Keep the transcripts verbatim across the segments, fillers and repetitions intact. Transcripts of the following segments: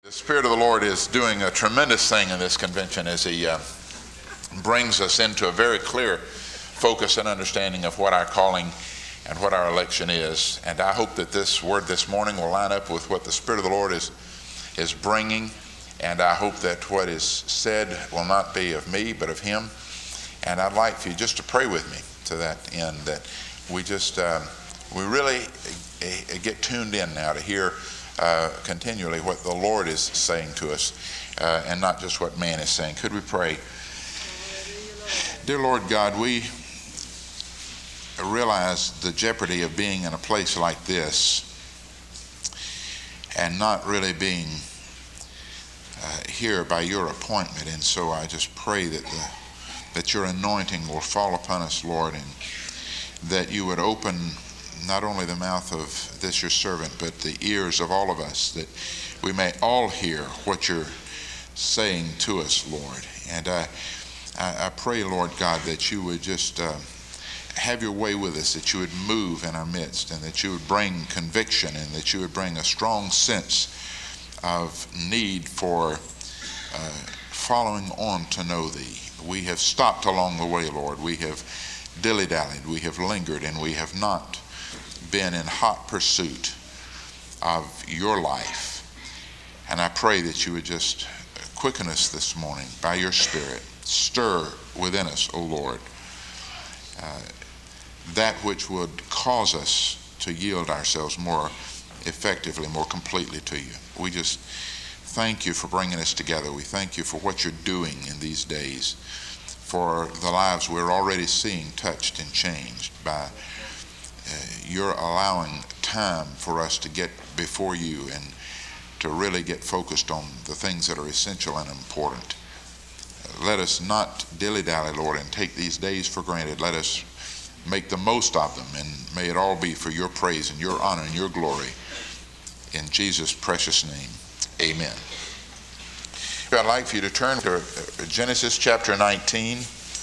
The Spirit of the Lord is doing a tremendous thing in this convention as He uh, brings us into a very clear focus and understanding of what our calling and what our election is. And I hope that this word this morning will line up with what the Spirit of the Lord is, is bringing. And I hope that what is said will not be of me, but of Him. And I'd like for you just to pray with me to that end, that we just, um, we really uh, get tuned in now to hear Uh, continually what the Lord is saying to us uh, and not just what man is saying. Could we pray? Dear Lord God, we realize the jeopardy of being in a place like this and not really being uh, here by your appointment. And so I just pray that the, that your anointing will fall upon us, Lord, and that you would open not only the mouth of this your servant, but the ears of all of us, that we may all hear what you're saying to us, Lord. And I, I, I pray, Lord God, that you would just uh, have your way with us, that you would move in our midst, and that you would bring conviction, and that you would bring a strong sense of need for uh, following on to know thee. We have stopped along the way, Lord. We have dilly-dallied, we have lingered, and we have not been in hot pursuit of your life. And I pray that you would just quicken us this morning by your Spirit. Stir within us, O Lord, uh, that which would cause us to yield ourselves more effectively, more completely to you. We just thank you for bringing us together. We thank you for what you're doing in these days, for the lives we're already seeing touched and changed by Uh, you're allowing time for us to get before you and to really get focused on the things that are essential and important. Uh, let us not dilly-dally, Lord, and take these days for granted. Let us make the most of them, and may it all be for your praise and your honor and your glory. In Jesus' precious name, amen. I'd like for you to turn to Genesis chapter nineteen.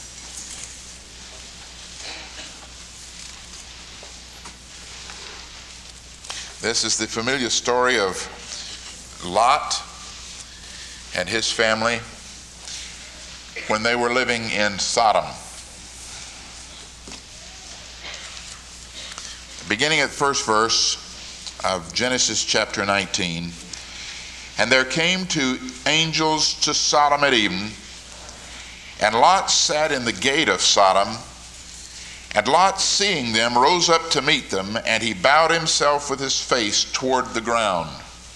This is the familiar story of Lot and his family when they were living in Sodom. Beginning at the first verse of Genesis chapter nineteen, and there came two angels to Sodom at even, and Lot sat in the gate of Sodom. And Lot, seeing them, rose up to meet them, and he bowed himself with his face toward the ground.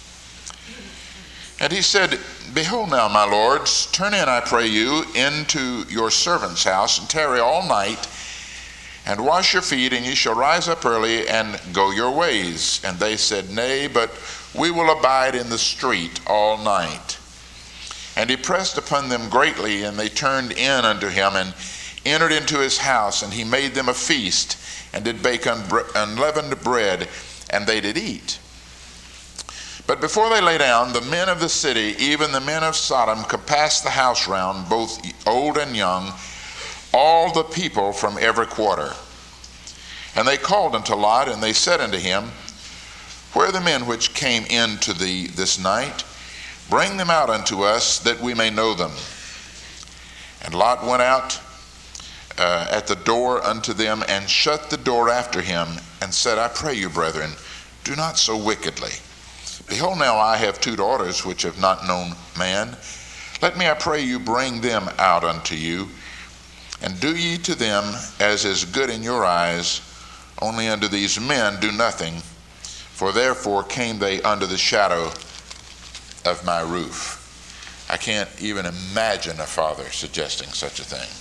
And he said, Behold now, my lords, turn in, I pray you, into your servant's house, and tarry all night, and wash your feet, and ye shall rise up early, and go your ways. And they said, Nay, but we will abide in the street all night. And he pressed upon them greatly, and they turned in unto him, and entered into his house, and he made them a feast, and did bake unleavened bread, and they did eat. But before they lay down, the men of the city, even the men of Sodom, compassed the house round, both old and young, all the people from every quarter. And they called unto Lot, and they said unto him, Where are the men which came in to thee this night? Bring them out unto us, that we may know them. And Lot went out Uh, at the door unto them, and shut the door after him, and said, I pray you, brethren, do not so wickedly. Behold, now I have two daughters which have not known man. Let me, I pray you, bring them out unto you, and do ye to them as is good in your eyes. Only unto these men do nothing, for therefore came they under the shadow of my roof. I can't even imagine a father suggesting such a thing.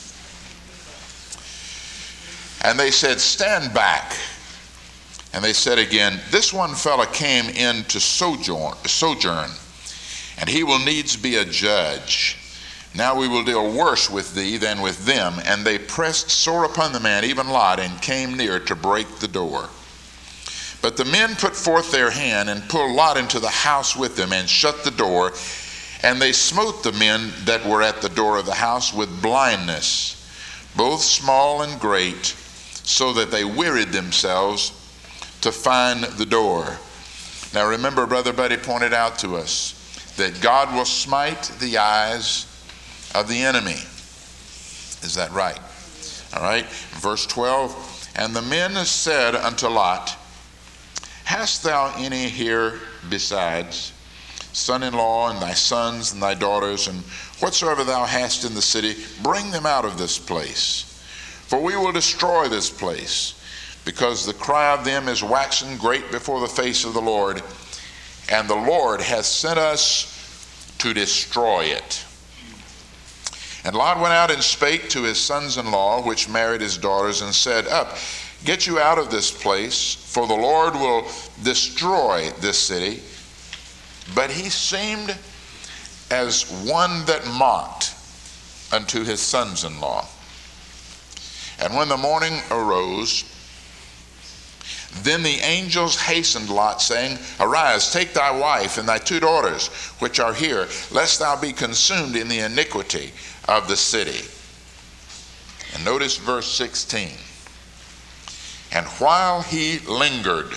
And they said, Stand back. And they said again, This one fellow came in to sojourn, sojourn, and he will needs be a judge. Now we will deal worse with thee than with them. And they pressed sore upon the man, even Lot, and came near to break the door. But the men put forth their hand, and pulled Lot into the house with them, and shut the door. And they smote the men that were at the door of the house with blindness, both small and great, so that they wearied themselves to find the door. Now remember, Brother Buddy pointed out to us that God will smite the eyes of the enemy. Is that right? All right. Verse twelve, and the men said unto Lot, hast thou any here besides son-in-law, and thy sons and thy daughters, and whatsoever thou hast in the city, bring them out of this place. For we will destroy this place, because the cry of them is waxen great before the face of the Lord, and the Lord hath sent us to destroy it. And Lot went out and spake to his sons-in-law, which married his daughters, and said, up, get you out of this place, for the Lord will destroy this city. But he seemed as one that mocked unto his sons-in-law. And when the morning arose, then the angels hastened Lot, saying, arise, take thy wife and thy two daughters, which are here, lest thou be consumed in the iniquity of the city. And notice verse sixteen. And while he lingered,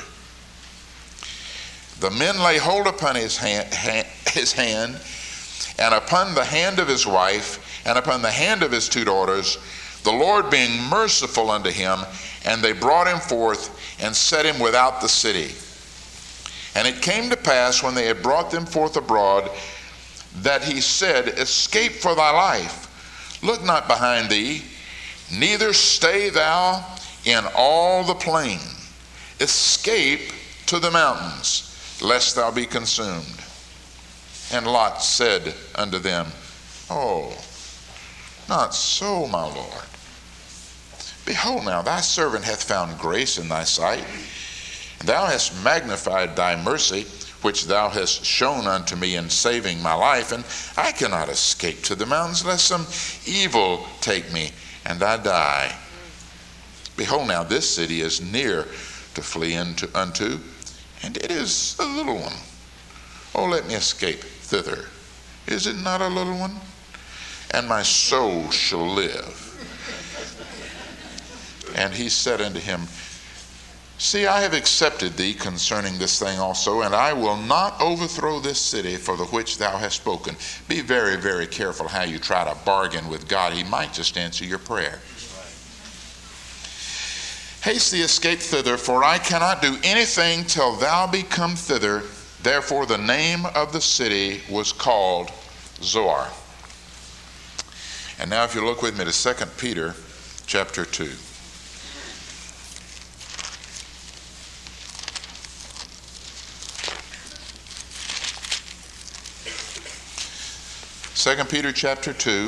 the men lay hold upon his hand, his hand, and upon the hand of his wife, and upon the hand of his two daughters, the Lord being merciful unto him, and they brought him forth and set him without the city. And it came to pass, when they had brought them forth abroad, that he said, escape for thy life, look not behind thee, neither stay thou in all the plain. Escape to the mountains, lest thou be consumed. And Lot said unto them, oh, not so, my Lord. Behold now, thy servant hath found grace in thy sight, and thou hast magnified thy mercy, which thou hast shown unto me in saving my life, and I cannot escape to the mountains, lest some evil take me, and I die. Behold now, this city is near to flee into, unto, and it is a little one. Oh, let me escape thither. Is it not a little one? And my soul shall live. And he said unto him, see, I have accepted thee concerning this thing also, and I will not overthrow this city for the which thou hast spoken. Be very, very careful how you try to bargain with God. He might just answer your prayer. Haste thee, escape thither, for I cannot do anything till thou be come thither. Therefore the name of the city was called Zoar. And now if you look with me to Second Peter chapter two. Second Peter chapter two.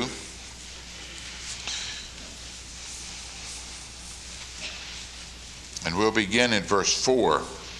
And we'll begin at verse four.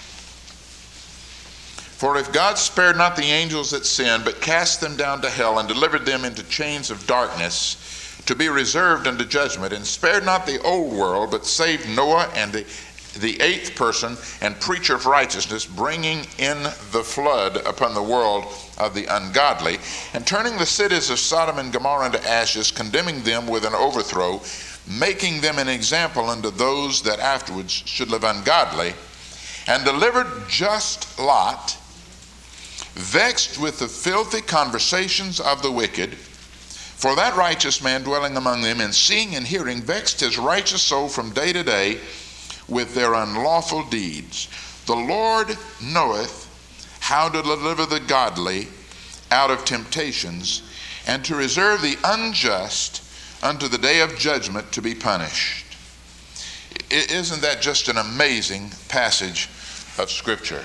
For if God spared not the angels that sinned, but cast them down to hell, and delivered them into chains of darkness, to be reserved unto judgment, and spared not the old world, but saved Noah and the, the eighth person and preacher of righteousness, bringing in the flood upon the world of the ungodly, and turning the cities of Sodom and Gomorrah into ashes, condemning them with an overthrow, making them an example unto those that afterwards should live ungodly, and delivered just Lot, vexed with the filthy conversations of the wicked. For that righteous man dwelling among them, and seeing and hearing, vexed his righteous soul from day to day with their unlawful deeds. The Lord knoweth how to deliver the godly out of temptations, and to reserve the unjust unto the day of judgment to be punished. Isn't that just an amazing passage of Scripture?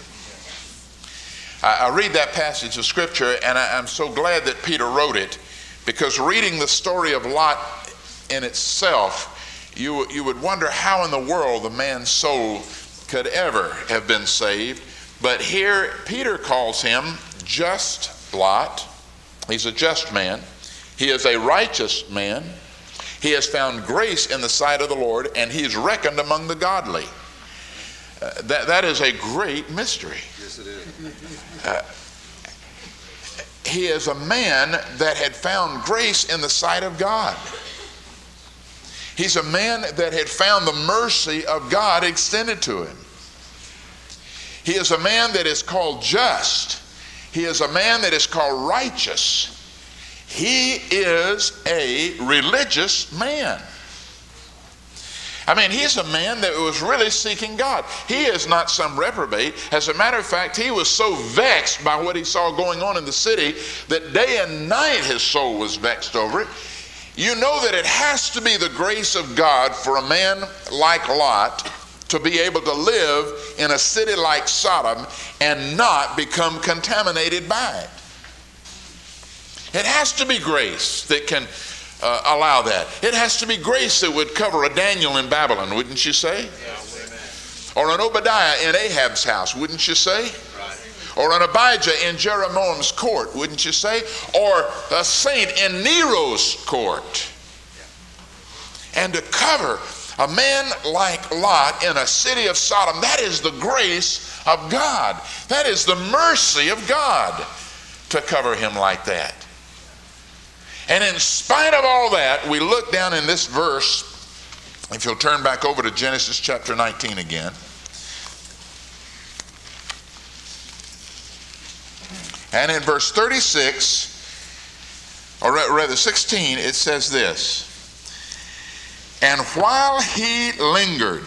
I read that passage of Scripture, and I'm so glad that Peter wrote it, because reading the story of Lot in itself, you, you would wonder how in the world the man's soul could ever have been saved. But here Peter calls him just Lot. He's a just man. He is a righteous man. He has found grace in the sight of the Lord, and he is reckoned among the godly. Uh, that, that is a great mystery. Yes, it is. Uh, he is a man that had found grace in the sight of God. He's a man that had found the mercy of God extended to him. He is a man that is called just. He is a man that is called righteous. He is a religious man. I mean, he's a man that was really seeking God. He is not some reprobate. As a matter of fact, he was so vexed by what he saw going on in the city that day and night his soul was vexed over it. You know that it has to be the grace of God for a man like Lot to be able to live in a city like Sodom and not become contaminated by it. It has to be grace that can uh, allow that. It has to be grace that would cover a Daniel in Babylon, wouldn't you say? Yes, or an Obadiah in Ahab's house, wouldn't you say? Right. Or an Abijah in Jeroboam's court, wouldn't you say? Or a saint in Nero's court. And to cover a man like Lot in a city of Sodom, that is the grace of God. That is the mercy of God to cover him like that. And in spite of all that, we look down in this verse, if you'll turn back over to Genesis chapter nineteen again. And in verse thirty-six, or rather sixteen, it says this: "And while he lingered,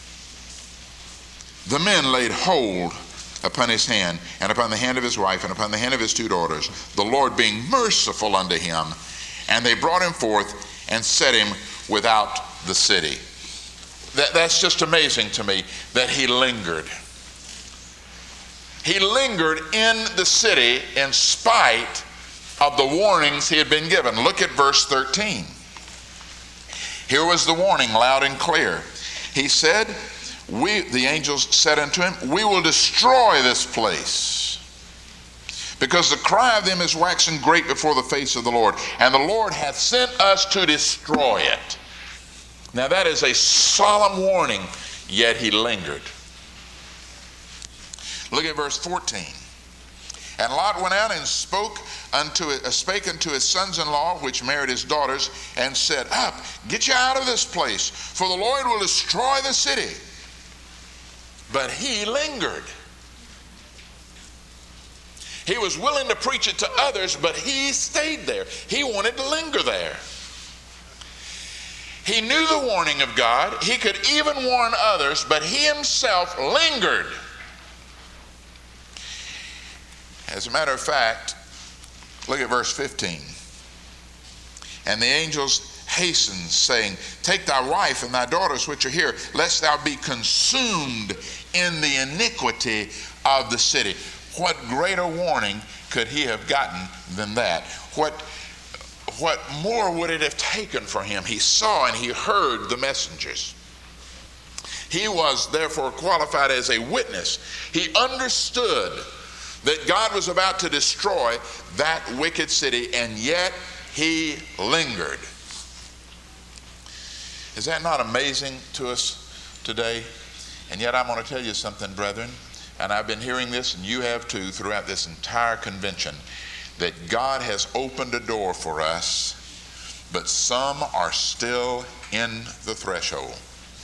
the men laid hold upon his hand, and upon the hand of his wife, and upon the hand of his two daughters, the Lord being merciful unto him. And they brought him forth and set him without the city." That, that's just amazing to me that he lingered. He lingered in the city in spite of the warnings he had been given. Look at verse thirteen. Here was the warning loud and clear. He said, we, the angels said unto him, "We will destroy this place, because the cry of them is waxing great before the face of the Lord, and the Lord hath sent us to destroy it." Now that is a solemn warning, yet he lingered. Look at verse fourteen. "And Lot went out and spoke unto uh, spake unto his sons-in-law, which married his daughters, and said, Up, get you out of this place, for the Lord will destroy the city. But he lingered." He was willing to preach it to others, but he stayed there. He wanted to linger there. He knew the warning of God. He could even warn others, but he himself lingered. As a matter of fact, look at verse fifteen. "And the angels hastened, saying, Take thy wife and thy daughters which are here, lest thou be consumed in the iniquity of the city." What greater warning could he have gotten than that? What, what more would it have taken for him? He saw and he heard the messengers. He was therefore qualified as a witness. He understood that God was about to destroy that wicked city, and yet he lingered. Is that not amazing to us today? And yet I'm going to tell you something, brethren, and I've been hearing this, and you have too, throughout this entire convention, that God has opened a door for us, but some are still in the threshold.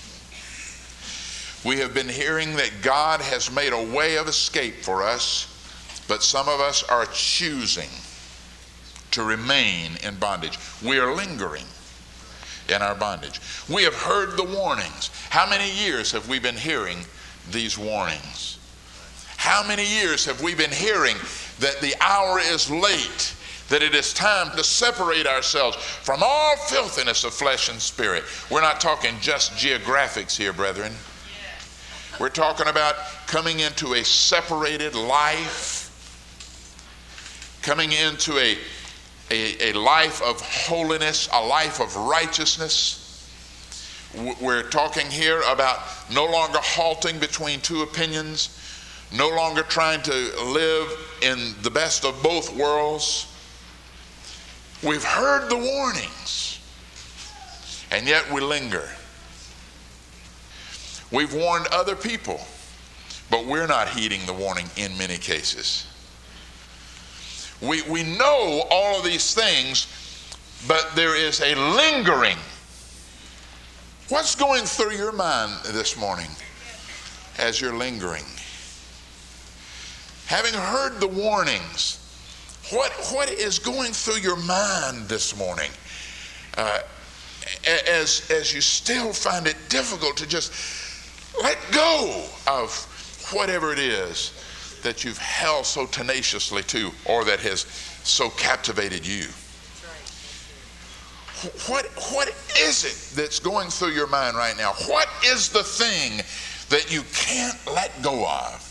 We have been hearing that God has made a way of escape for us, but some of us are choosing to remain in bondage. We are lingering in our bondage. We have heard the warnings. How many years have we been hearing these warnings? How many years have we been hearing that the hour is late, that it is time to separate ourselves from all filthiness of flesh and spirit? We're not talking just geographics here, brethren. We're talking about coming into a separated life, coming into a, a, a life of holiness, a life of righteousness. We're talking here about no longer halting between two opinions, no longer trying to live in the best of both worlds. We've heard the warnings, and yet we linger. We've warned other people, but we're not heeding the warning in many cases. We, we know all of these things, but there is a lingering. What's going through your mind this morning as you're lingering? having heard the warnings, what, what is going through your mind this morning? Uh, as, as you still find it difficult to just let go of whatever it is that you've held so tenaciously to, or that has so captivated you. What, what is it that's going through your mind right now? What is the thing that you can't let go of?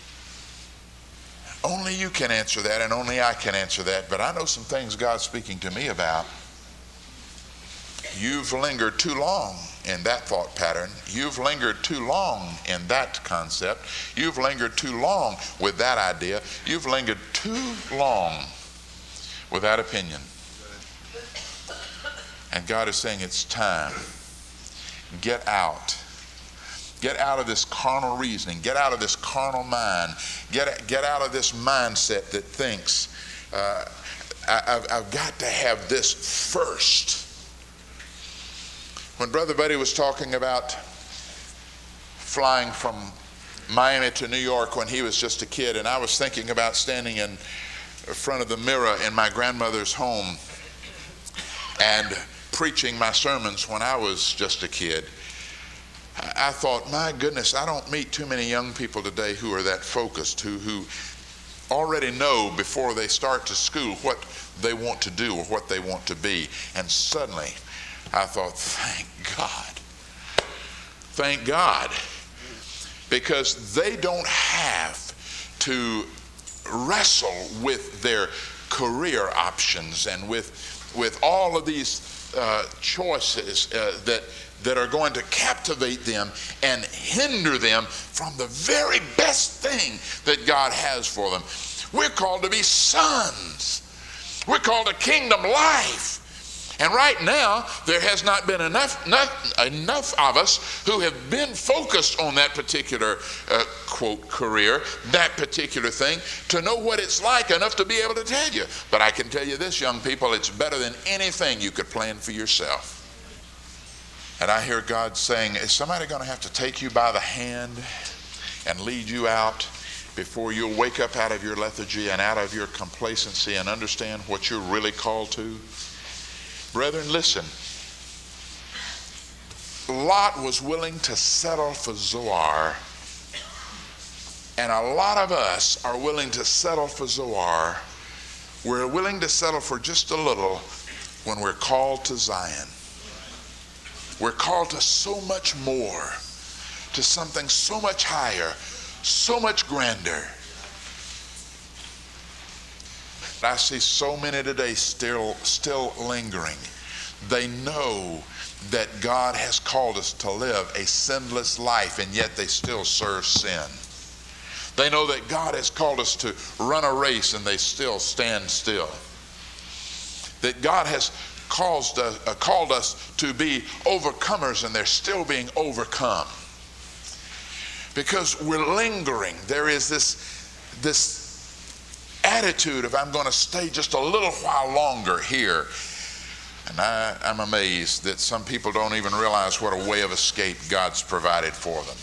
Only you can answer that, and only I can answer that, but I know some things God's speaking to me about. You've lingered too long in that thought pattern. You've lingered too long in that concept. You've lingered too long with that idea. You've lingered too long with that opinion. And God is saying it's time. Get out. Get out of this carnal reasoning. Get out of this carnal mind. Get, get out of this mindset that thinks, uh, I, I've, I've got to have this first. When Brother Buddy was talking about flying from Miami to New York when he was just a kid, and I was thinking about standing in front of the mirror in my grandmother's home and preaching my sermons when I was just a kid, I thought, my goodness, I don't meet too many young people today who are that focused, who, who already know before they start to school what they want to do or what they want to be. And suddenly I thought, thank God. Thank God. Because they don't have to wrestle with their career options and with, with all of these uh, choices uh, that, that are going to captivate them and hinder them from the very best thing that God has for them. We're called to be sons. We're called to kingdom life. And right now, there has not been enough, enough, enough of us who have been focused on that particular, uh, quote, career, that particular thing, to know what it's like enough to be able to tell you. But I can tell you this, young people, it's better than anything you could plan for yourself. And I hear God saying, is somebody going to have to take you by the hand and lead you out before you'll wake up out of your lethargy and out of your complacency and understand what you're really called to? Brethren, listen. Lot was willing to settle for Zoar, and a lot of us are willing to settle for Zoar. We're willing to settle for just a little when we're called to Zion. We're called to so much more, to something so much higher, so much grander. I see so many today still, still lingering. They know that God has called us to live a sinless life, and yet they still serve sin. They know that God has called us to run a race, and they still stand still. That God has caused us, uh, called us to be overcomers, and they're still being overcome. Because we're lingering. There is this, this attitude of, I'm going to stay just a little while longer here. And I, I'm amazed that some people don't even realize what a way of escape God's provided for them.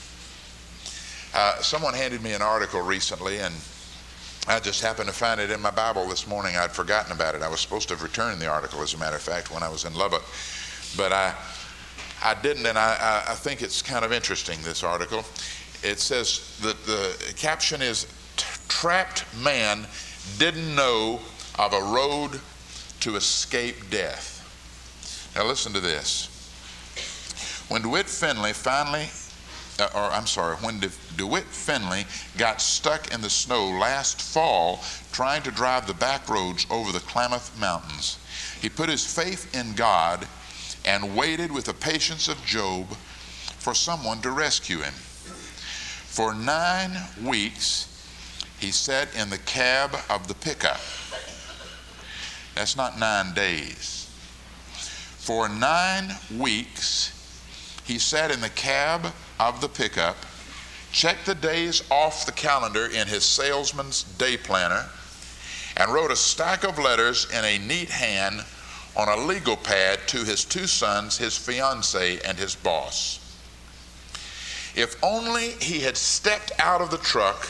Uh, someone handed me an article recently, and I just happened to find it in my Bible this morning. I'd forgotten about it. I was supposed to have returned the article, as a matter of fact, when I was in Lubbock. But I, I didn't, and I, I think it's kind of interesting, this article. It says that the caption is, trapped man didn't know of a road to escape death. Now listen to this. When DeWitt Finley finally, uh, or I'm sorry, when De- DeWitt Finley got stuck in the snow last fall trying to drive the back roads over the Klamath Mountains, he put his faith in God and waited with the patience of Job for someone to rescue him. For nine weeks, he sat in the cab of the pickup. That's not nine days. For nine weeks, he sat in the cab of the pickup, checked the days off the calendar in his salesman's day planner, and wrote a stack of letters in a neat hand on a legal pad to his two sons, his fiancée, and his boss. If only he had stepped out of the truck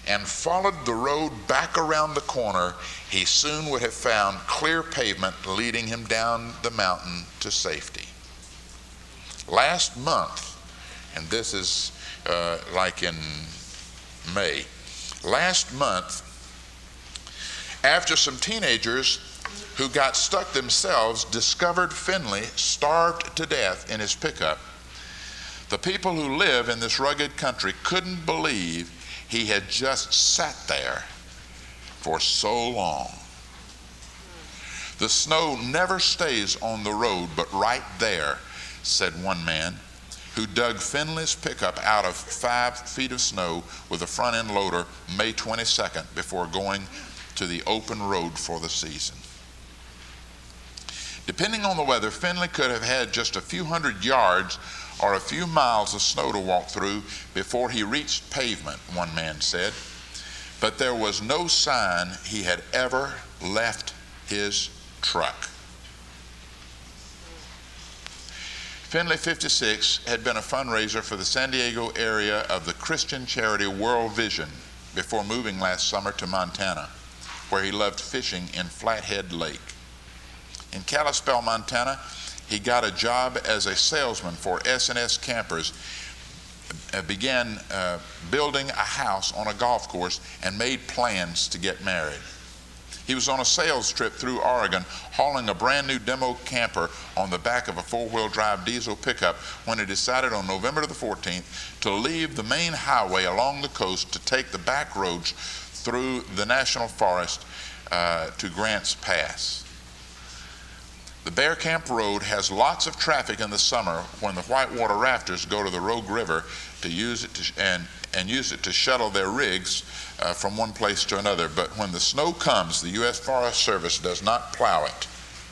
and followed the road back around the corner, he soon would have found clear pavement leading him down the mountain to safety. Last month, and this is uh, like in May, last month, after some teenagers who got stuck themselves discovered Finley starved to death in his pickup, the people who live in this rugged country couldn't believe he had just sat there for so long. The snow never stays on the road, but right there, said one man, who dug Finley's pickup out of five feet of snow with a front end loader May twenty-second before going to the open road for the season. Depending on the weather, Finley could have had just a few hundred yards or a few miles of snow to walk through before he reached pavement, one man said. But there was no sign he had ever left his truck. Finley, fifty-six, had been a fundraiser for the San Diego area of the Christian charity World Vision before moving last summer to Montana, where he loved fishing in Flathead Lake. In Kalispell, Montana, he got a job as a salesman for S and S Campers, uh, began uh, building a house on a golf course, and made plans to get married. He was on a sales trip through Oregon, hauling a brand new demo camper on the back of a four-wheel drive diesel pickup when he decided on November the fourteenth to leave the main highway along the coast to take the back roads through the national forest uh, to Grants Pass. The Bear Camp Road has lots of traffic in the summer when the whitewater rafters go to the Rogue River to use it to, and, and use it to shuttle their rigs uh, from one place to another. But when the snow comes, the U S Forest Service does not plow it.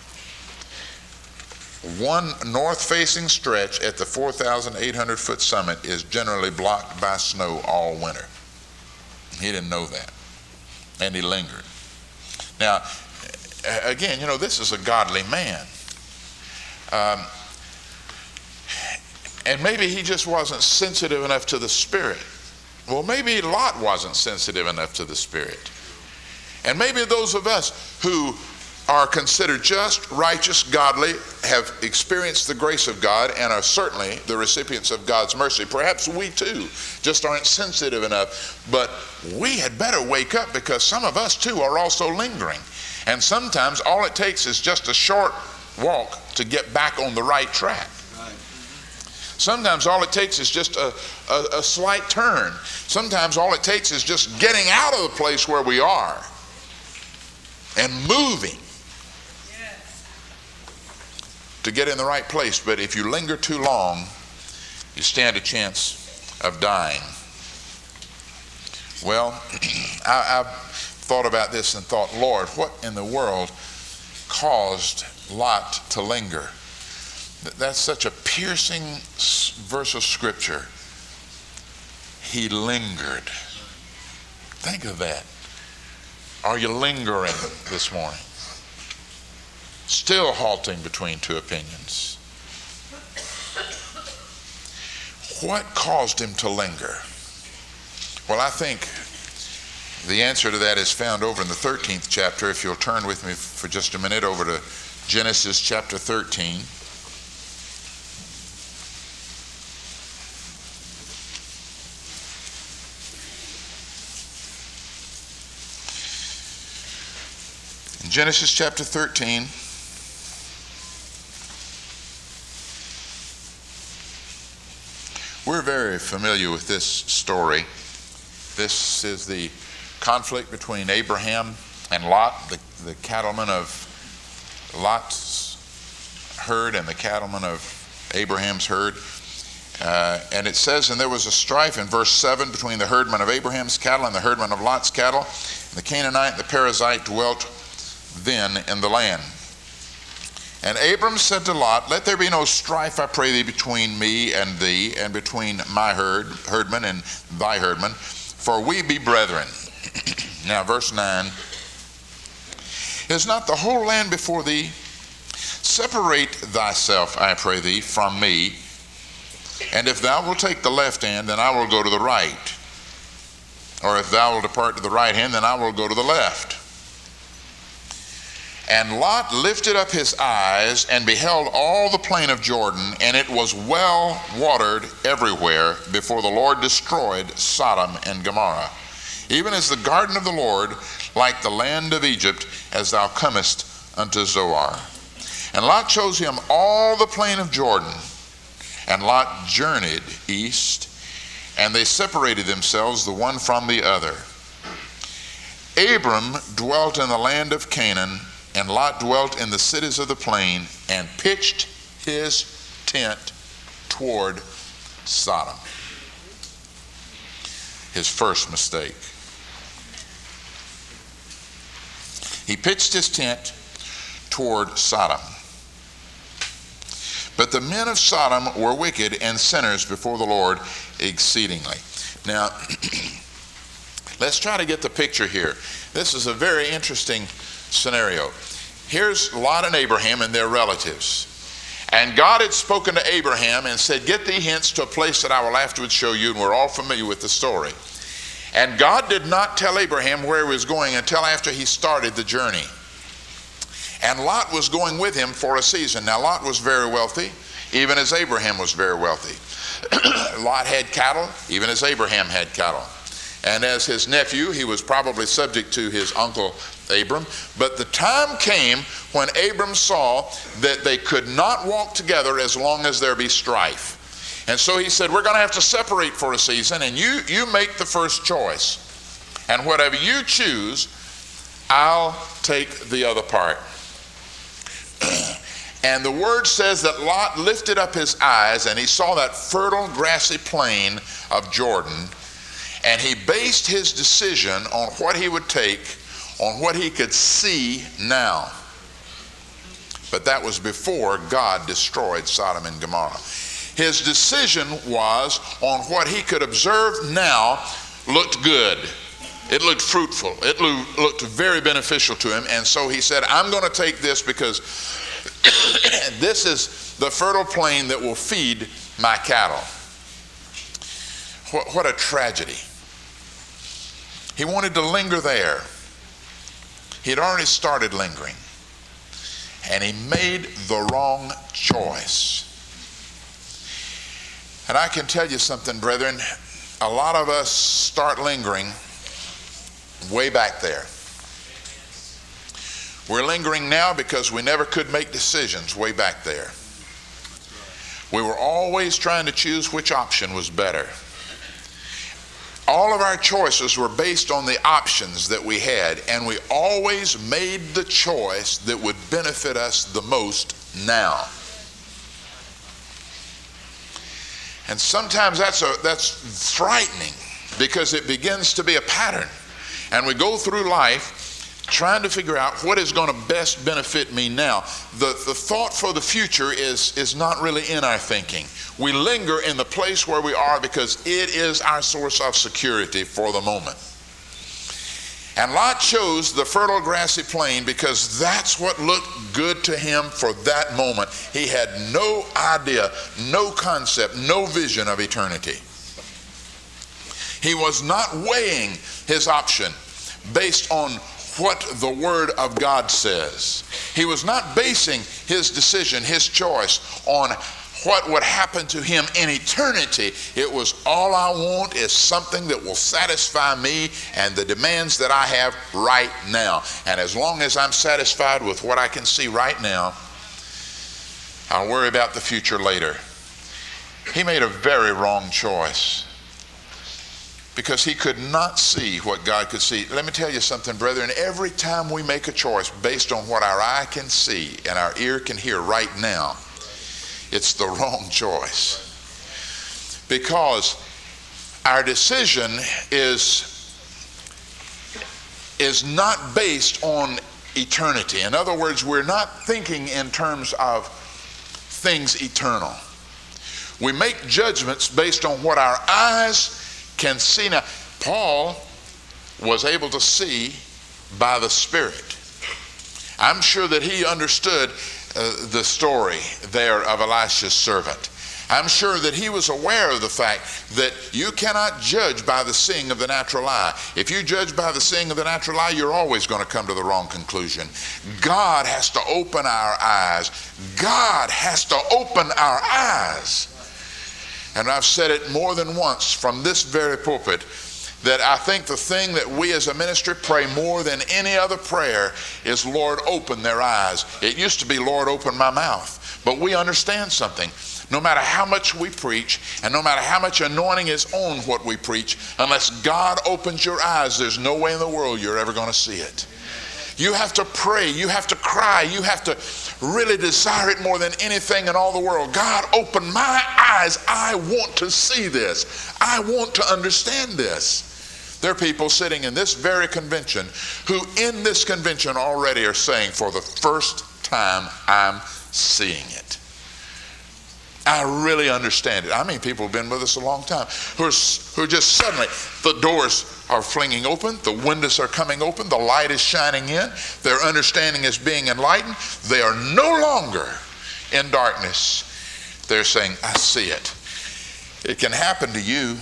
One north-facing stretch at the four thousand eight hundred foot summit is generally blocked by snow all winter. He didn't know that, and he lingered. Now, again, you know, this is a godly man. Um, and maybe he just wasn't sensitive enough to the Spirit. Well, maybe Lot wasn't sensitive enough to the Spirit. And maybe those of us who are considered just, righteous, godly, have experienced the grace of God and are certainly the recipients of God's mercy. Perhaps we too just aren't sensitive enough, but we had better wake up, because some of us too are also lingering. And sometimes all it takes is just a short walk to get back on the right track. Right. Sometimes all it takes is just a, a, a slight turn. Sometimes all it takes is just getting out of the place where we are and moving yes. to get in the right place. But if you linger too long, you stand a chance of dying. Well, I, I've thought about this and thought, Lord, what in the world caused Lot to linger? That's such a piercing verse of Scripture. He lingered. Think of that. Are you lingering this morning? Still halting between two opinions. What caused him to linger? Well, I think the answer to that is found over in the thirteenth chapter. If you'll turn with me for just a minute over to Genesis chapter thirteen. In Genesis chapter thirteen, we're very familiar with this story. This is the conflict between Abraham and Lot, the, the cattleman of Lot's herd and the cattleman of Abraham's herd. Uh, and it says, and there was a strife in verse seven between the herdman of Abraham's cattle and the herdman of Lot's cattle. And the Canaanite and the Perizzite dwelt then in the land. And Abram said to Lot, let there be no strife, I pray thee, between me and thee, and between my herd, herdman and thy herdman, for we be brethren. Now, verse nine. Is not the whole land before thee? Separate thyself, I pray thee, from me. And if thou wilt take the left hand, then I will go to the right. Or if thou wilt depart to the right hand, then I will go to the left. And Lot lifted up his eyes and beheld all the plain of Jordan, and it was well watered everywhere before the Lord destroyed Sodom and Gomorrah, even as the garden of the Lord, like the land of Egypt, as thou comest unto Zoar. And Lot chose him all the plain of Jordan, and Lot journeyed east, and they separated themselves the one from the other. Abram dwelt in the land of Canaan, and Lot dwelt in the cities of the plain, and pitched his tent toward Sodom. His first mistake. He pitched his tent toward Sodom. But the men of Sodom were wicked and sinners before the Lord exceedingly. Now, let's try to get the picture here. This is a very interesting scenario. Here's Lot and Abraham and their relatives. And God had spoken to Abraham and said, get thee hence to a place that I will afterwards show you, and we're all familiar with the story. And God did not tell Abraham where he was going until after he started the journey. And Lot was going with him for a season. Now, Lot was very wealthy, even as Abraham was very wealthy. Lot had cattle, even as Abraham had cattle. And as his nephew, he was probably subject to his uncle Abram. But the time came when Abram saw that they could not walk together as long as there be strife. And so he said, we're going to have to separate for a season, and you, you make the first choice. And whatever you choose, I'll take the other part. And the word says that Lot lifted up his eyes, and he saw that fertile, grassy plain of Jordan, and he based his decision on what he would take, on what he could see now. But that was before God destroyed Sodom and Gomorrah. His decision was on what he could observe now looked good. It looked fruitful. It looked very beneficial to him. And so he said, I'm going to take this because this is the fertile plain that will feed my cattle. What, what a tragedy. He wanted to linger there. He had already started lingering. And he made the wrong choice. And I can tell you something, brethren. A lot of us start lingering way back there. We're lingering now because we never could make decisions way back there. We were always trying to choose which option was better. All of our choices were based on the options that we had, and we always made the choice that would benefit us the most now. And sometimes that's a, that's frightening, because it begins to be a pattern. And we go through life trying to figure out what is going to best benefit me now. The, the thought for the future is, is not really in our thinking. We linger in the place where we are because it is our source of security for the moment. And Lot chose the fertile grassy plain because that's what looked good to him for that moment. He had no idea, no concept, no vision of eternity. He was not weighing his option based on what the Word of God says. He was not basing his decision, his choice, on what would happen to him in eternity. It was, all I want is something that will satisfy me and the demands that I have right now. And as long as I'm satisfied with what I can see right now, I'll worry about the future later. He made a very wrong choice because he could not see what God could see. Let me tell you something, brethren. Every time we make a choice based on what our eye can see and our ear can hear right now, it's the wrong choice. Because our decision is, is not based on eternity. In other words, we're not thinking in terms of things eternal. We make judgments based on what our eyes can see. Now, Paul was able to see by the Spirit. I'm sure that he understood uh, the story there of Elisha's servant. I'm sure that he was aware of the fact that you cannot judge by the seeing of the natural eye. If you judge by the seeing of the natural eye, you're always going to come to the wrong conclusion. God has to open our eyes. God has to open our eyes. And I've said it more than once from this very pulpit, that I think the thing that we as a ministry pray more than any other prayer is, Lord, open their eyes. It used to be, Lord, open my mouth. But we understand something. No matter how much we preach, and no matter how much anointing is on what we preach, unless God opens your eyes, there's no way in the world you're ever going to see it. You have to pray. You have to cry. You have to really desire it more than anything in all the world. God, open my eyes. I want to see this. I want to understand this. There are people sitting in this very convention who in this convention already are saying, for the first time, I'm seeing it. I really understand it. I mean, people have been with us a long time who are, who are just suddenly, the doors are flinging open, the windows are coming open, the light is shining in, their understanding is being enlightened. They are no longer in darkness. They're saying, I see it. It can happen to you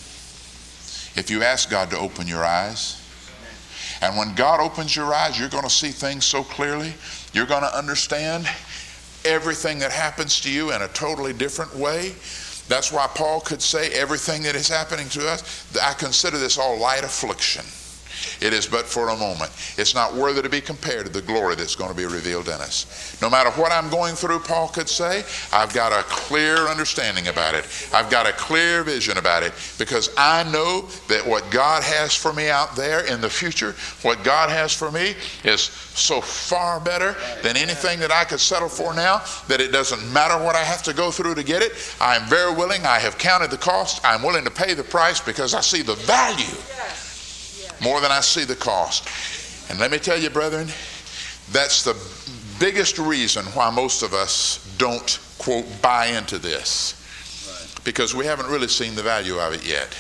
if you ask God to open your eyes. And when God opens your eyes, you're going to see things so clearly. You're going to understand everything that happens to you in a totally different way. That's why Paul could say everything that is happening to us, I consider this all light affliction. It is but for a moment. It's not worthy to be compared to the glory that's going to be revealed in us. No matter what I'm going through, Paul could say, I've got a clear understanding about it. I've got a clear vision about it, because I know that what God has for me out there in the future, what God has for me is so far better than anything that I could settle for now, that it doesn't matter what I have to go through to get it. I'm very willing. I have counted the cost. I'm willing to pay the price because I see the value more than I see the cost. And let me tell you, brethren, that's the biggest reason why most of us don't, quote, buy into this. Because we haven't really seen the value of it yet.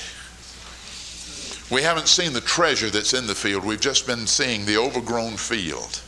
We haven't seen the treasure that's in the field. We've just been seeing the overgrown field.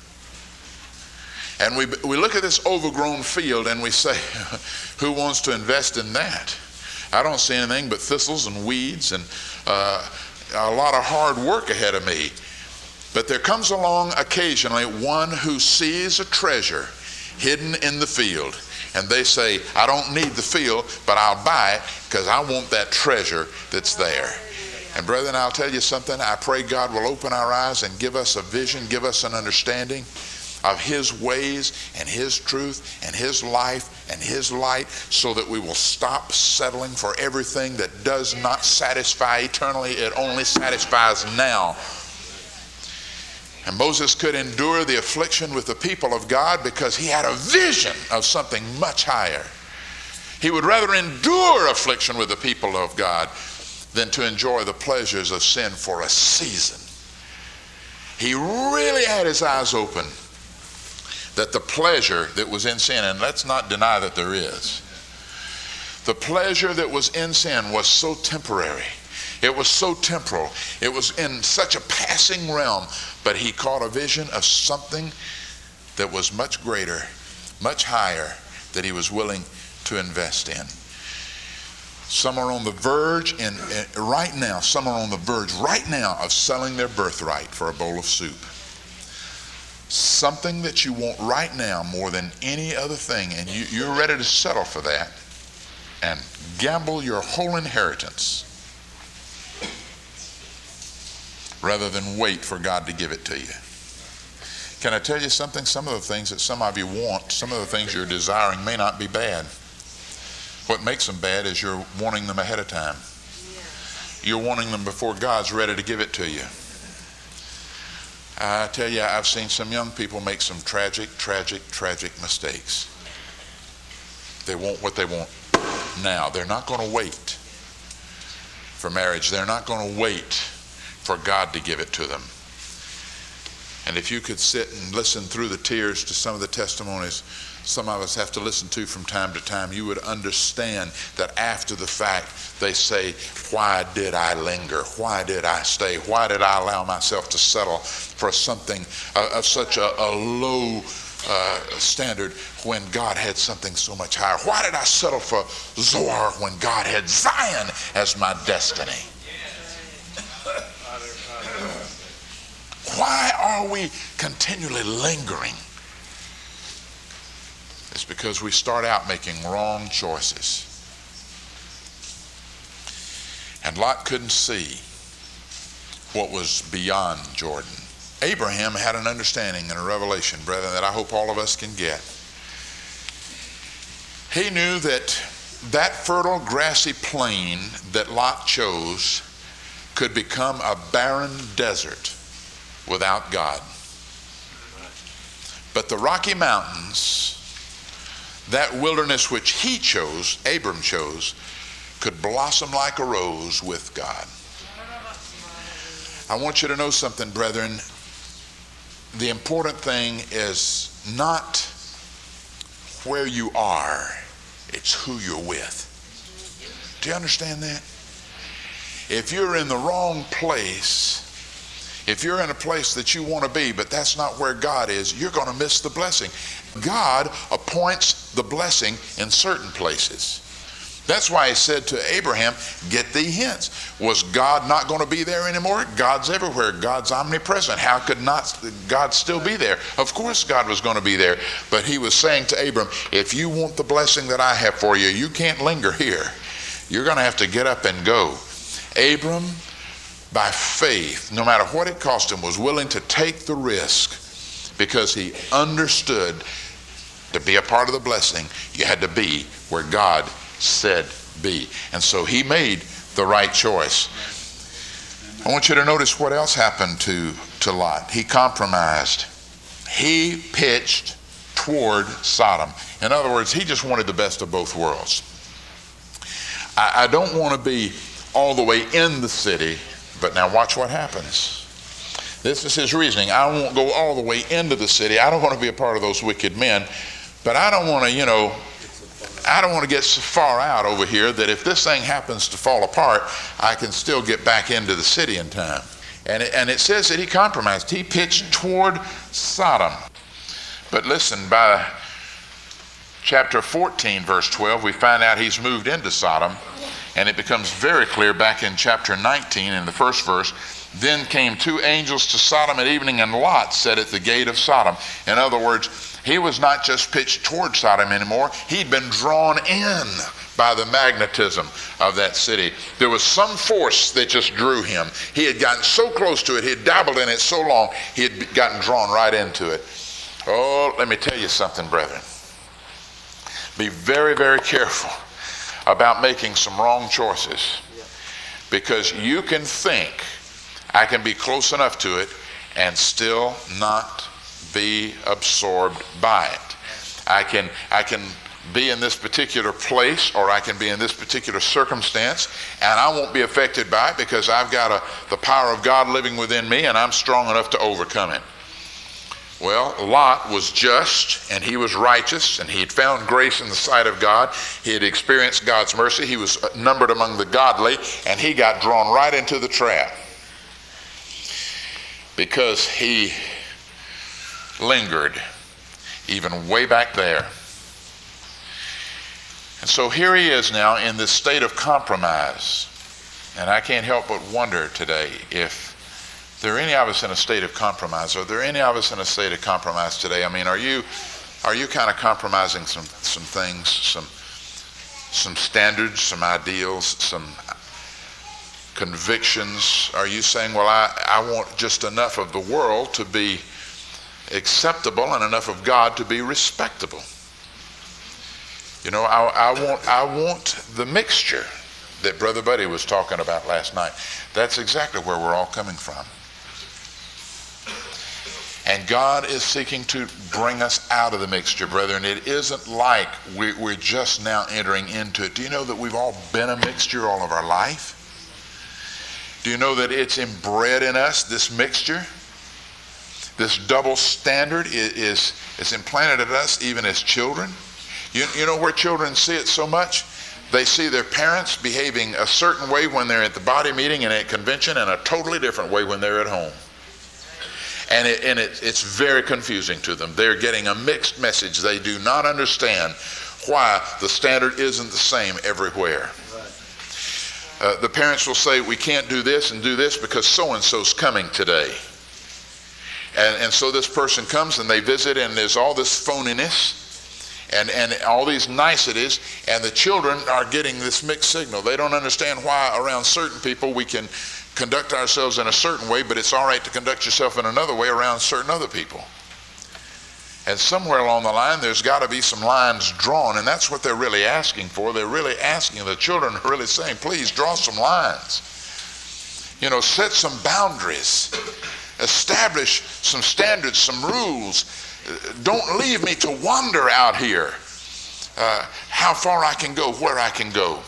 And we, we look at this overgrown field and we say, who wants to invest in that? I don't see anything but thistles and weeds and uh, a lot of hard work ahead of me. But there comes along occasionally one who sees a treasure hidden in the field, and they say, I don't need the field, but I'll buy it because I want that treasure that's there. And brethren, I'll tell you something. I pray God will open our eyes and give us a vision, give us an understanding of His ways and His truth and His life and His light, so that we will stop settling for everything that does not satisfy eternally. It only satisfies now. And Moses could endure the affliction with the people of God because he had a vision of something much higher. He would rather endure affliction with the people of God than to enjoy the pleasures of sin for a season. He really had his eyes open that the pleasure that was in sin, and let's not deny that there is, the pleasure that was in sin was so temporary. It was so temporal. It was in such a passing realm. But he caught a vision of something that was much greater, much higher, that he was willing to invest in. Some are on the verge, and right now, some are on the verge right now of selling their birthright for a bowl of soup. Something that you want right now more than any other thing, and you, you're ready to settle for that and gamble your whole inheritance rather than wait for God to give it to you. Can I tell you something? Some of the things that some of you want, some of the things you're desiring may not be bad. What makes them bad is you're wanting them ahead of time. You're wanting them before God's ready to give it to you. I tell you, I've seen some young people make some tragic, tragic, tragic mistakes. They want what they want now. They're not going to wait for marriage. They're not going to wait for God to give it to them. And if you could sit and listen through the tears to some of the testimonies some of us have to listen to from time to time, you would understand that after the fact they say, why did I linger? Why did I stay? Why did I allow myself to settle for something uh, of such a, a low uh, standard when God had something so much higher? Why did I settle for Zoar when God had Zion as my destiny? Why are we continually lingering? It's because we start out making wrong choices. And Lot couldn't see what was beyond Jordan. Abraham had an understanding and a revelation, brethren, that I hope all of us can get. He knew that that fertile, grassy plain that Lot chose could become a barren desert without God. But the Rocky Mountains, that wilderness which he chose, Abram chose, could blossom like a rose with God. I want you to know something, brethren. The important thing is not where you are, it's who you're with. Do you understand that? If you're in the wrong place, if you're in a place that you want to be, but that's not where God is, you're going to miss the blessing. God appoints the blessing in certain places. That's why he said to Abraham, get thee hence. Was God not going to be there anymore? God's everywhere. God's omnipresent. How could not God still be there? Of course God was going to be there. But he was saying to Abram, if you want the blessing that I have for you, you can't linger here. You're going to have to get up and go. Abram, by faith, no matter what it cost him, was willing to take the risk because he understood to be a part of the blessing, you had to be where God said be. And so he made the right choice. I want you to notice what else happened to, to Lot. He compromised. He pitched toward Sodom. In other words, he just wanted the best of both worlds. I, I don't want to be all the way in the city, but now watch what happens. This is his reasoning. I won't go all the way into the city. I don't want to be a part of those wicked men, but I don't want to, you know, I don't want to get so far out over here that if this thing happens to fall apart, I can still get back into the city in time. And it, and it says that he compromised. He pitched toward Sodom. But listen, by chapter fourteen, verse twelve, we find out he's moved into Sodom. And it becomes very clear back in chapter nineteen, in the first verse, then came two angels to Sodom at evening, and Lot sat at the gate of Sodom. In other words, he was not just pitched toward Sodom anymore. He'd been drawn in by the magnetism of that city. There was some force that just drew him. He had gotten so close to it, he had dabbled in it so long, he had gotten drawn right into it. Oh, let me tell you something, brethren. Be very, very careful about making some wrong choices, because you can think, I can be close enough to it and still not be absorbed by it. I can I can be in this particular place, or I can be in this particular circumstance, and I won't be affected by it because I've got a, the power of God living within me, and I'm strong enough to overcome it. Well, Lot was just, and he was righteous, and he had found grace in the sight of God. He had experienced God's mercy. He was numbered among the godly, and he got drawn right into the trap because he lingered even way back there. And so here he is now in this state of compromise. And I can't help but wonder today if there are any of us in a state of compromise. Are there any of us in a state of compromise today? I mean, are you are you kind of compromising some some things, some some standards, some ideals, some convictions? Are you saying, well, I, I want just enough of the world to be acceptable and enough of God to be respectable? You know, I, I want I want the mixture that Brother Buddy was talking about last night. That's exactly where we're all coming from. And God is seeking to bring us out of the mixture, brethren. It isn't like we, we're just now entering into it. Do you know that we've all been a mixture all of our life? Do you know that it's inbred in us, this mixture? This double standard is, is, is implanted in us even as children. You, you know where children see it so much? They see their parents behaving a certain way when they're at the body meeting and at convention, and a totally different way when they're at home. And, it, and it, it's very confusing to them. They're getting a mixed message. They do not understand why the standard isn't the same everywhere. Uh, the parents will say, we can't do this and do this because so-and-so's coming today. And, and so this person comes and they visit, and there's all this phoniness and, and all these niceties, and the children are getting this mixed signal. They don't understand why around certain people we can conduct ourselves in a certain way, but it's all right to conduct yourself in another way around certain other people. And somewhere along the line, there's got to be some lines drawn, and that's what they're really asking for. They're really asking, the children are really saying, please draw some lines. You know, set some boundaries. Establish some standards, some rules. Don't leave me to wander out here. Uh, how far I can go, where I can go.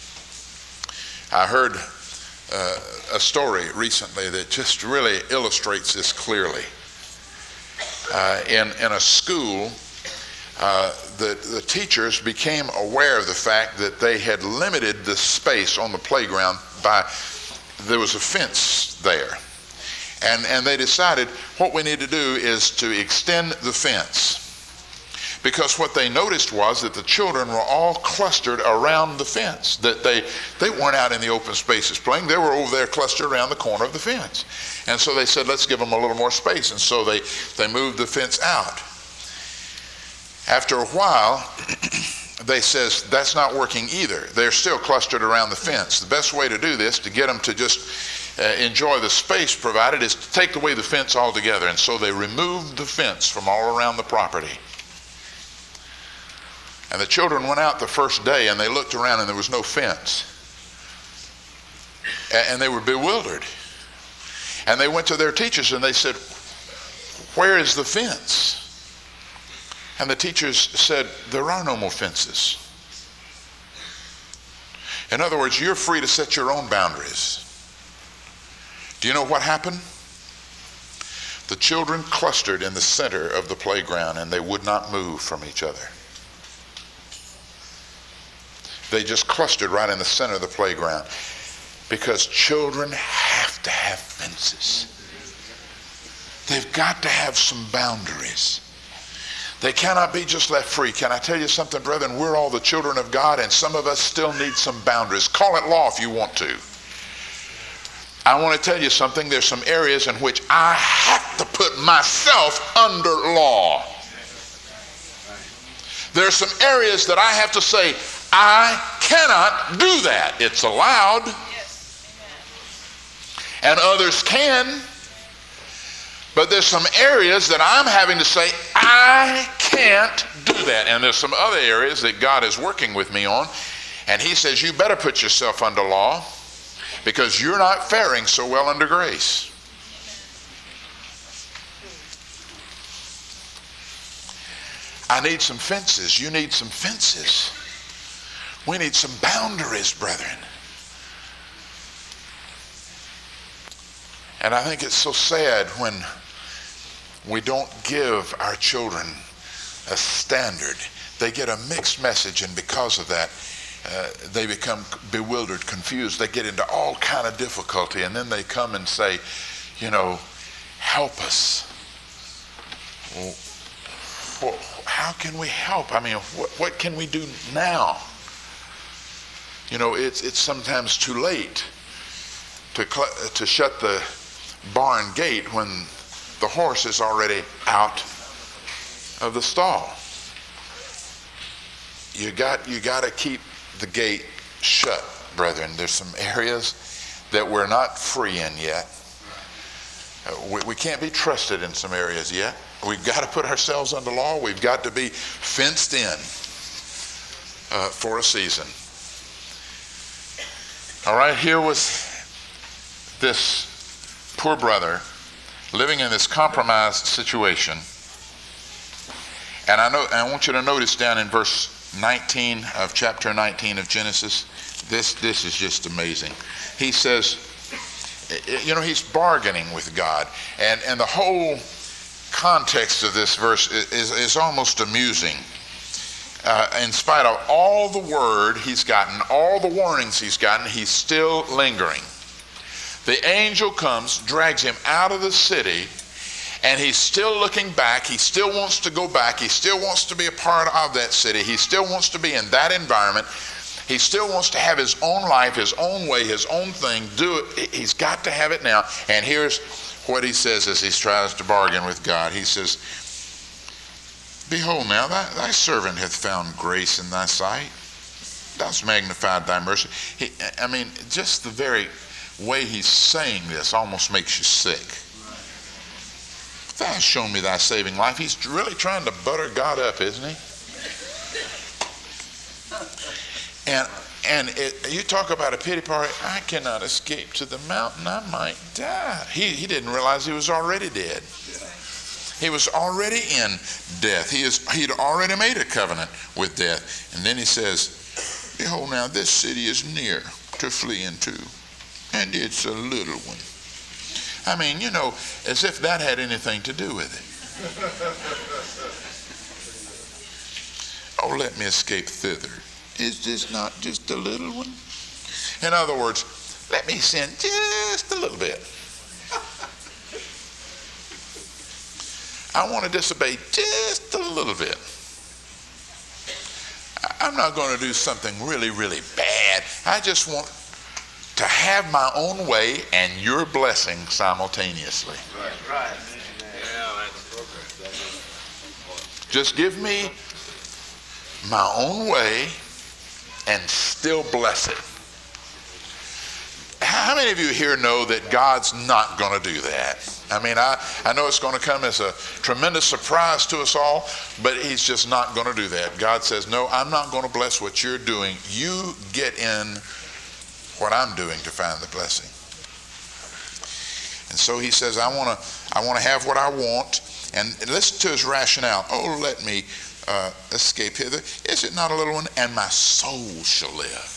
I heard uh, a story recently that just really illustrates this clearly. Uh, in, in a school, uh, the, the teachers became aware of the fact that they had limited the space on the playground by, there was a fence there. And, and they decided what we need to do is to extend the fence. Because what they noticed was that the children were all clustered around the fence. That they, they weren't out in the open spaces playing. They were over there clustered around the corner of the fence. And so they said, let's give them a little more space. And so they, they moved the fence out. After a while, they says, that's not working either. They're still clustered around the fence. The best way to do this, to get them to just uh, enjoy the space provided, is to take away the fence altogether. And so they removed the fence from all around the property. And the children went out the first day and they looked around and there was no fence. And they were bewildered. And they went to their teachers and they said, where is the fence? And the teachers said, there are no more fences. In other words, you're free to set your own boundaries. Do you know what happened? The children clustered in the center of the playground and they would not move from each other. They just clustered right in the center of the playground, because children have to have fences. They've got to have some boundaries. They cannot be just left free. Can I tell you something, brethren? We're all the children of God, and some of us still need some boundaries. Call it law if you want to. I want to tell you something. There's some areas in which I have to put myself under law. There's some areas that I have to say, I cannot do that. It's allowed. And others can. But there's some areas that I'm having to say, I can't do that. And there's some other areas that God is working with me on. And he says, you better put yourself under law, because you're not faring so well under grace. I need some fences. You need some fences. We need some boundaries, brethren. And I think it's so sad when we don't give our children a standard. They get a mixed message, and because of that, uh, they become bewildered, confused. They get into all kind of difficulty, and then they come and say, you know, help us. Well, how can we help? I mean, what, what can we do now? You know, it's it's sometimes too late to cl- to shut the barn gate when the horse is already out of the stall. You got you got to keep the gate shut, brethren. There's some areas that we're not free in yet. Uh, we, we can't be trusted in some areas yet. We've got to put ourselves under law. We've got to be fenced in uh, for a season. All right, here was this poor brother living in this compromised situation. And I know I want you to notice down in verse nineteen of chapter nineteen of Genesis, this this is just amazing. He says, you know, he's bargaining with God, and and the whole context of this verse is is almost amusing. Uh, in spite of all the word he's gotten, all the warnings he's gotten, he's still lingering. The angel comes, drags him out of the city, And he's still looking back. He still wants to go back. He still wants to be a part of that city. He still wants to be in that environment. He still wants to have his own life, his own way, his own thing. Do it. He's got to have it now. And here's what he says as he tries to bargain with God. He says, behold now, thy, thy servant hath found grace in thy sight. Thou hast magnified thy mercy. He, I mean, just the very way he's saying this almost makes you sick. Thou hast shown me thy saving life. He's really trying to butter God up, isn't he? And and it, you talk about a pity party. I cannot escape to the mountain. I might die. He he didn't realize he was already dead. He was already in death. He is he'd already made a covenant with death. And then he says, behold now, this city is near to flee into, and it's a little one. I mean, you know, as if that had anything to do with it. Oh, let me escape thither. Is this not just a little one? In other words, let me sin just a little bit. I want to disobey just a little bit. I'm not going to do something really, really bad. I just want to have my own way and your blessing simultaneously. Right, right. Yeah, that's Just give me my own way and still bless it. How many of you here know that God's not going to do that? I mean, I, I know it's going to come as a tremendous surprise to us all, but he's just not going to do that. God says, no, I'm not going to bless what you're doing. You get in what I'm doing to find the blessing. And so he says, I want to I want to have what I want. And listen to his rationale. Oh, let me uh, escape hither. Is it not a little one? And my soul shall live.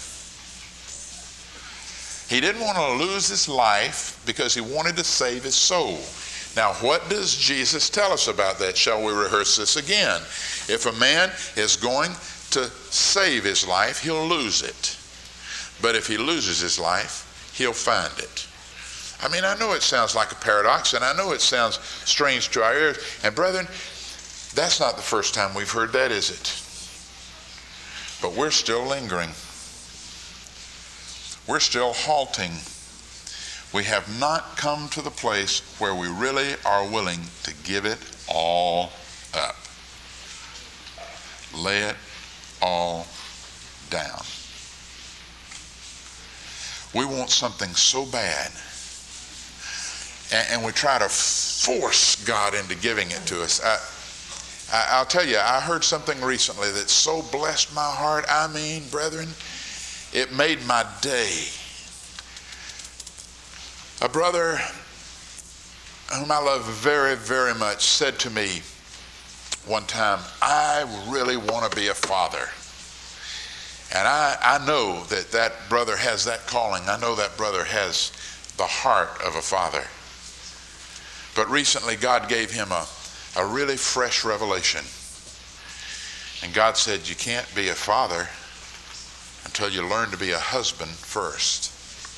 He didn't want to lose his life because he wanted to save his soul. Now, what does Jesus tell us about that? Shall we rehearse this again? If a man is going to save his life, he'll lose it. But if he loses his life, he'll find it. I mean, I know it sounds like a paradox, and I know it sounds strange to our ears. And brethren, that's not the first time we've heard that, is it? But we're still lingering. We're still halting. We have not come to the place where we really are willing to give it all up. Lay it all down. We want something so bad, and, and we try to force God into giving it to us. I, I, I'll tell you, I heard something recently that so blessed my heart. I mean, brethren, it made my day. A brother whom I love very, very much said to me one time, I really want to be a father. And I, I know that that brother has that calling. I know that brother has the heart of a father. But recently God gave him a, a really fresh revelation. And God said, you can't be a father until you learn to be a husband first.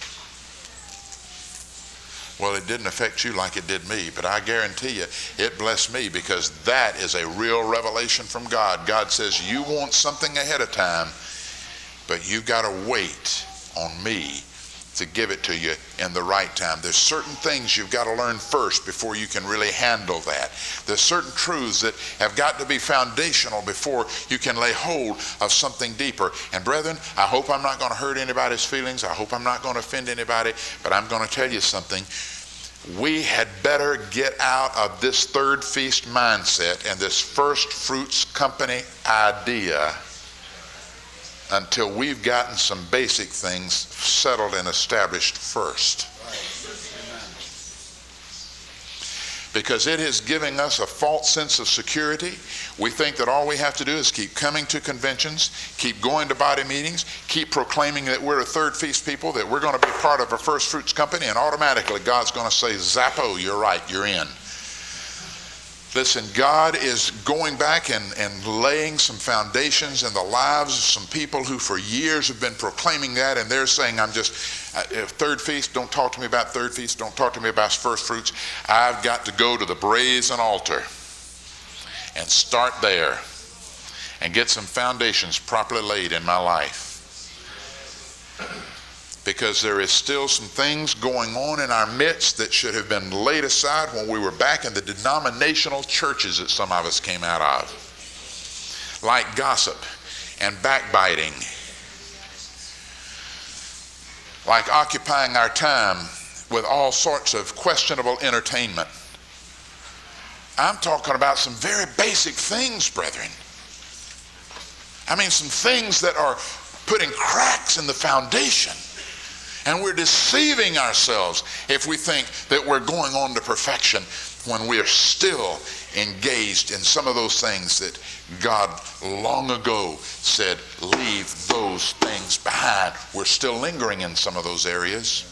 Well, it didn't affect you like it did me, but I guarantee you it blessed me, because that is a real revelation from God. God says, you want something ahead of time, but you've got to wait on me to give it to you in the right time. There's certain things you've got to learn first before you can really handle that. There's certain truths that have got to be foundational before you can lay hold of something deeper. And brethren, I hope I'm not going to hurt anybody's feelings. I hope I'm not going to offend anybody, but I'm going to tell you something. We had better get out of this third feast mindset and this first fruits company idea until we've gotten some basic things settled and established first. Because it is giving us a false sense of security. We think that all we have to do is keep coming to conventions, keep going to body meetings, keep proclaiming that we're a third feast people, that we're going to be part of a first fruits company, and automatically God's going to say, Zappo, you're right, you're in. Listen, God is going back and, and laying some foundations in the lives of some people who for years have been proclaiming that, and they're saying, I'm just, uh, third feast, don't talk to me about third feast, don't talk to me about first fruits. I've got to go to the brazen altar and start there and get some foundations properly laid in my life. Because there is still some things going on in our midst that should have been laid aside when we were back in the denominational churches that some of us came out of. Like gossip and backbiting. Like occupying our time with all sorts of questionable entertainment. I'm talking about some very basic things, brethren. I mean, some things that are putting cracks in the foundation. And we're deceiving ourselves if we think that we're going on to perfection when we are still engaged in some of those things that God long ago said, leave those things behind. We're still lingering in some of those areas.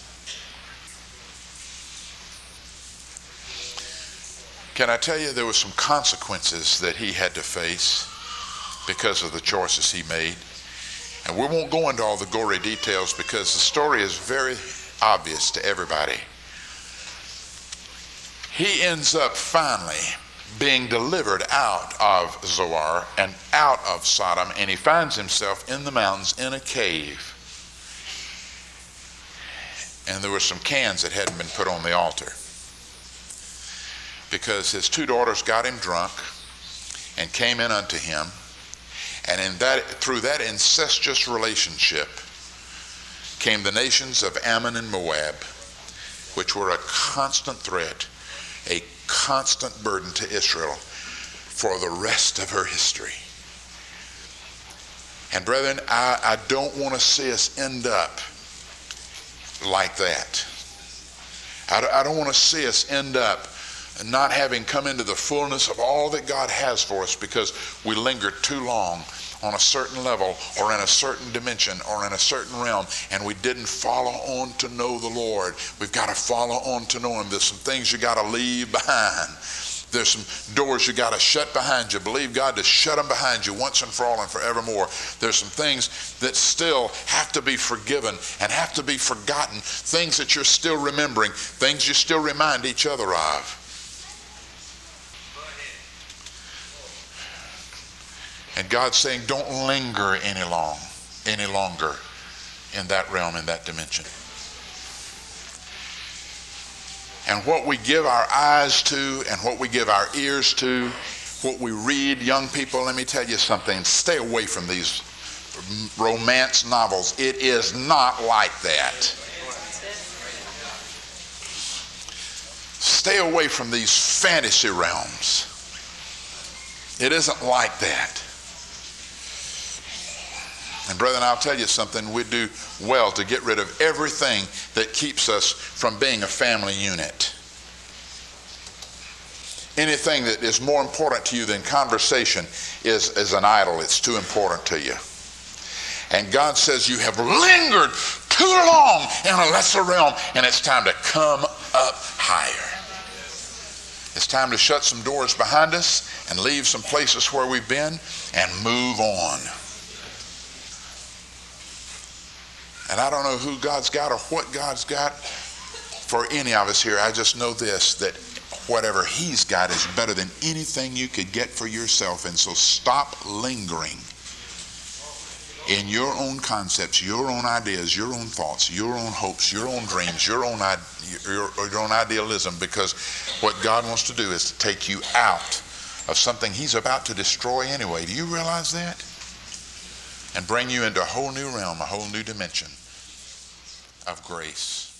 Can I tell you, there were some consequences that he had to face because of the choices he made. And we won't go into all the gory details because the story is very obvious to everybody. He ends up finally being delivered out of Zoar and out of Sodom, and he finds himself in the mountains in a cave. And there were some cans that hadn't been put on the altar because his two daughters got him drunk and came in unto him. And in that, through that incestuous relationship came the nations of Ammon and Moab, which were a constant threat, a constant burden to Israel for the rest of her history. And brethren, I, I don't want to see us end up like that. I, I don't want to see us end up not having come into the fullness of all that God has for us because we lingered too long on a certain level or in a certain dimension or in a certain realm, and we didn't follow on to know the Lord. We've got to follow on to know him. There's some things you got to leave behind. There's some doors you got to shut behind you. Believe God to shut them behind you once and for all and forevermore. There's some things that still have to be forgiven and have to be forgotten. Things that you're still remembering. Things you still remind each other of. And God's saying, don't linger any long, any longer in that realm, in that dimension. And what we give our eyes to and what we give our ears to, what we read, young people, let me tell you something. Stay away from these romance novels. It is not like that. Stay away from these fantasy realms. It isn't like that. And brethren, I'll tell you something, we do well to get rid of everything that keeps us from being a family unit. Anything that is more important to you than conversation is, is an idol. It's too important to you. And God says you have lingered too long in a lesser realm, and it's time to come up higher. It's time to shut some doors behind us and leave some places where we've been and move on. And I don't know who God's got or what God's got for any of us here. I just know this, that whatever he's got is better than anything you could get for yourself. And so stop lingering in your own concepts, your own ideas, your own thoughts, your own hopes, your own dreams, your own, your, your own idealism, because what God wants to do is to take you out of something he's about to destroy anyway. Do you realize that? And bring you into a whole new realm, a whole new dimension of grace.